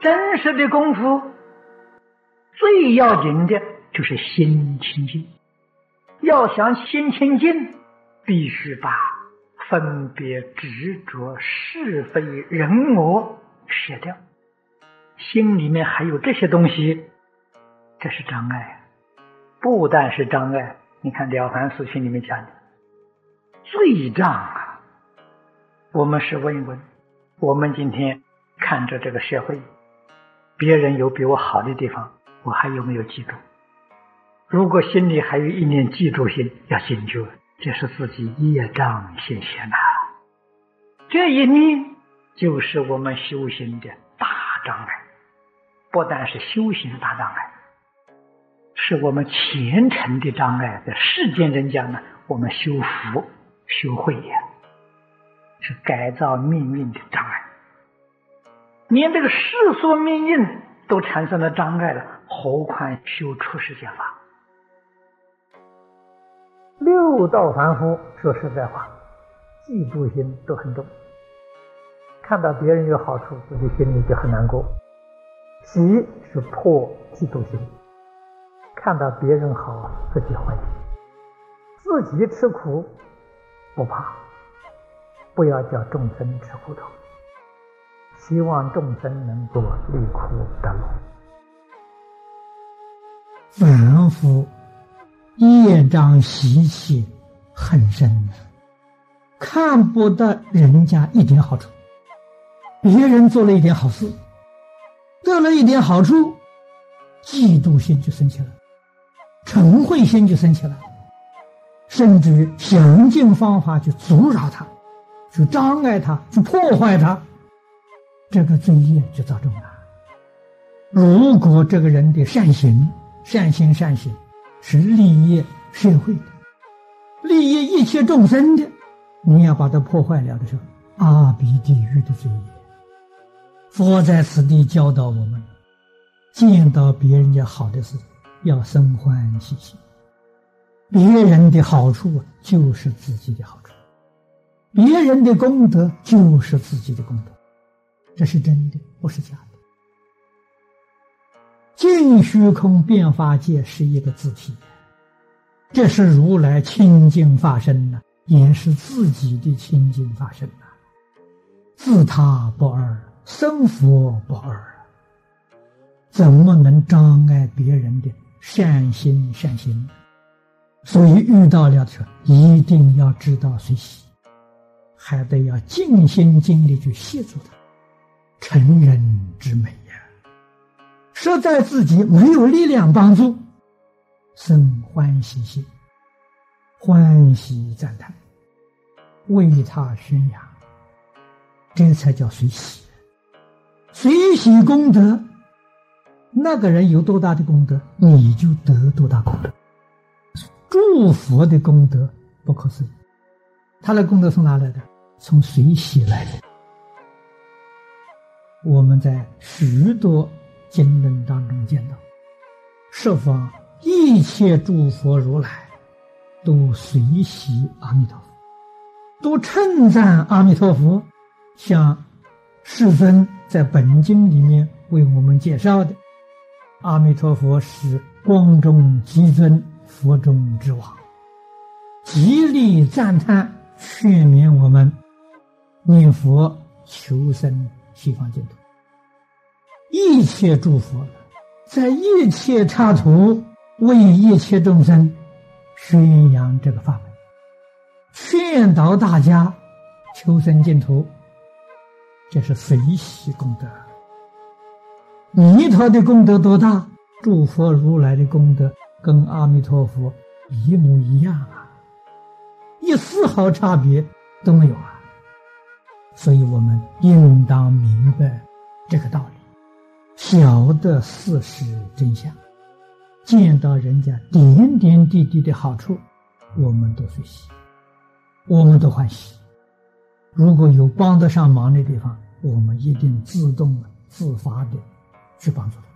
真实的功夫，最要紧的就是心清净。要想心清净，必须把分别执着是非人我舍掉。心里面还有这些东西，这是障碍。不但是障碍，你看《了凡四训》里面讲的罪障啊。我们试问一问，我们今天看着这个社会，别人有比我好的地方，我还有没有记住？如果心里还有一念记住心，要警觉，这是自己业障现前呐。这一念就是我们修行的大障碍，不但是修行的大障碍，是我们虔诚的障碍。在世间人讲呢，我们修福修慧呀，是改造命运的障碍。连这个世俗命运都产生了障碍了，何况修出世间法？六道凡夫说实在话，嫉妒心都很重，看到别人有好处，自己心里就很难过。喜是破嫉妒心，看到别人好，自己欢喜。自己吃苦不怕，不要叫众生吃苦头，希望众生能够离苦得乐。 凡夫业障习气很深，看不得人家一点好处，别人做了一点好事，得了一点好处，嫉妒心就生起来，嗔恚心就生起来，甚至于想尽方法去阻扰他，去障碍他，去破坏他，这个罪业就造重了。如果这个人的善行是利益社会的，利益一切众生的，你要把它破坏了的时候，阿鼻地狱的罪业。佛在此地教导我们，见到别人家好的事，要生欢喜心。别人的好处就是自己的好处，别人的功德就是自己的功德，这是真的，不是假的。净虚空变法界是一个自体，这是如来清净法身呐，也是自己的清净法身呐。自他不二，生佛不二，怎么能障碍别人的善心？所以遇到了的时候，一定要知道随喜，还得要尽心尽力去协助他，成人之美呀。实在自己没有力量帮助，生欢喜心，欢喜赞叹，为他宣扬，这才叫随喜。随喜功德，那个人有多大的功德，你就得多大功德。祝福的功德不可思议，他的功德从哪来的？从随喜来的。我们在许多经论当中见到，十方一切诸佛如来都随喜阿弥陀佛，都称赞阿弥陀佛。像世尊在本经里面为我们介绍的，阿弥陀佛是光中极尊，佛中之王，极力赞叹，劝勉我们念佛求生西方净土。一切诸佛在一切刹土为一切众生宣扬这个法门，劝导大家求生净土，这是随喜功德。弥陀的功德多大？诸佛如来的功德跟阿弥陀佛一模一样啊，一丝毫差别都没有啊。所以我们应当明白这个道理，晓得事实真相，见到人家点点滴滴的好处，我们都随喜，我们都欢喜。如果有帮得上忙的地方，我们一定自动自发的去帮助他。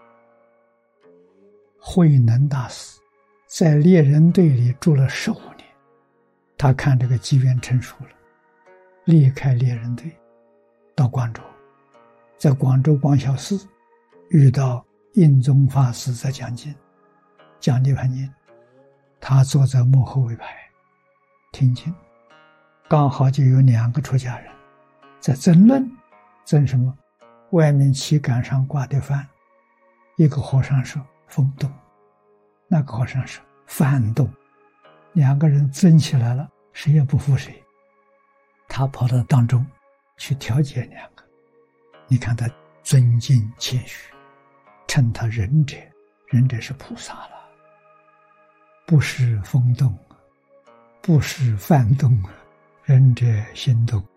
慧能大师在猎人队里住了15年，他看这个机缘成熟了，离开猎人队到广州， 在广州广孝寺遇到印宗法师在讲经，讲涅槃经，他坐在幕后尾排听经，刚好就有2个出家人在争论，争什么？外面旗杆上挂的幡，一个和尚说风动，那个和尚说幡动，2个人争起来了，谁也不服谁。他跑到当中去调解2个，你看他尊敬谦虚，称他仁者，仁者是菩萨了，不是风动，不是幡动，仁者心动。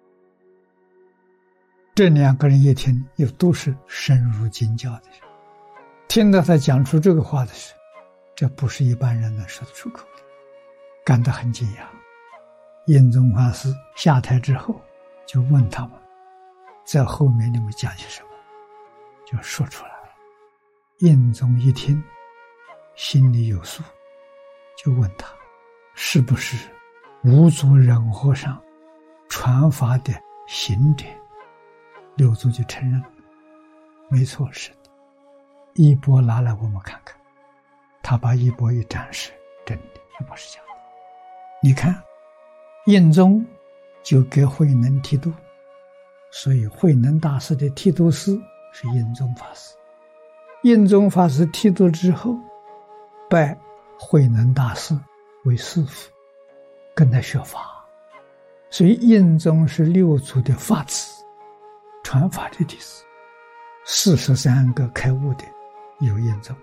这2个人一听，又都是深入经教的人，听到他讲出这个话的时候，这不是一般人能说得出口的，感到很惊讶。印宗法师下台之后，就问他们，在后面你们讲些什么，就说出来了。印宗一听，心里有数，就问他，是不是五祖忍和尚传法的行者？六祖就承认，没错，是的。衣钵拿来我们看看，他把衣钵一展示，真的，这不是假的。你看，印宗就给慧能剃度，所以慧能大师的剃度师是印宗法师。印宗法师剃度之后，拜慧能大师为师父，跟他学法，所以印宗是六祖的法子，传法的弟子。43个开悟的有印宗，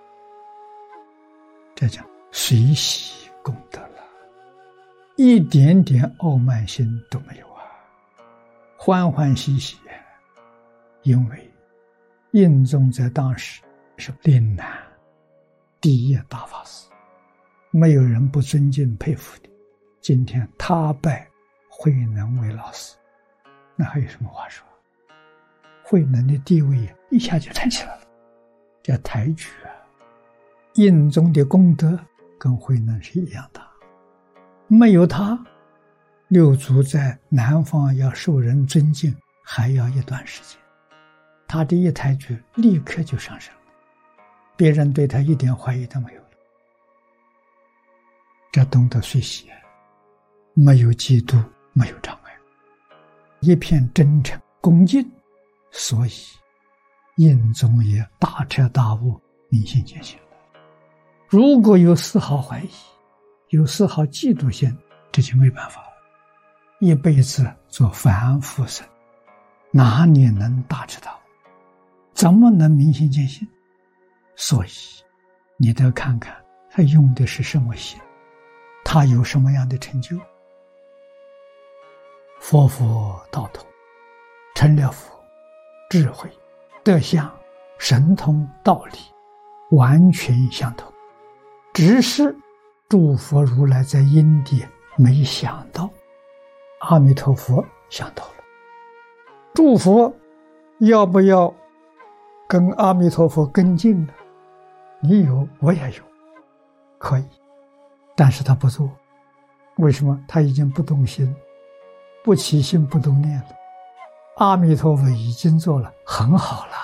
这叫随喜功德了，一点点傲慢心都没有啊，欢欢喜喜。因为印宗在当时是岭南第一大法师，没有人不尊敬佩服的。今天他拜慧能为老师，那还有什么话说？慧能的地位一下就抬起来了，叫抬举啊。印宗的功德跟慧能是一样大，没有他，六祖在南方要受人尊敬还要一段时间，他这一抬举立刻就上升了，别人对他一点怀疑都没有了。这懂得随喜，没有嫉妒，没有障碍，一片真诚恭敬，所以印宗也大彻大悟，明心见性了。如果有丝毫怀疑，有丝毫嫉妒心，这就没办法了。一辈子做凡夫生，哪里能大彻大悟？怎么能明心见性？所以你得看看他用的是什么心，他有什么样的成就。佛道统，成了佛，智慧、德相、神通、道理完全相同，只是诸佛如来在因地没想到，阿弥陀佛想到了。诸佛要不要跟阿弥陀佛跟进呢？你有我也有，可以，但是他不做。为什么？他已经不动心，不起心不动念了。阿弥陀佛已经做了，很好了。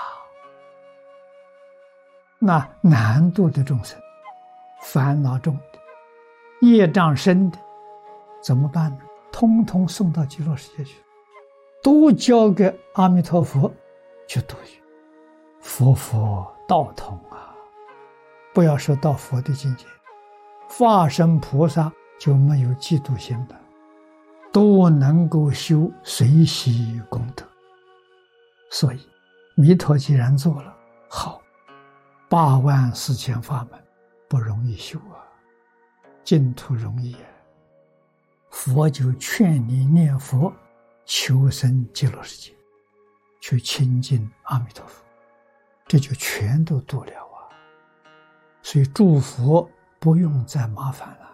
那难度的众生，烦恼重的，业障深的，怎么办呢？通通送到极乐世界去，都交给阿弥陀佛去度化。佛道统啊，不要说到佛的境界，化身菩萨就没有嫉妒心了，都能够修随喜功德。所以弥陀既然做了，好，84000法门不容易修啊，净土容易啊。佛就劝你念佛，求生极乐世界，去亲近阿弥陀佛，这就全都度了啊。所以诸佛不用再麻烦了。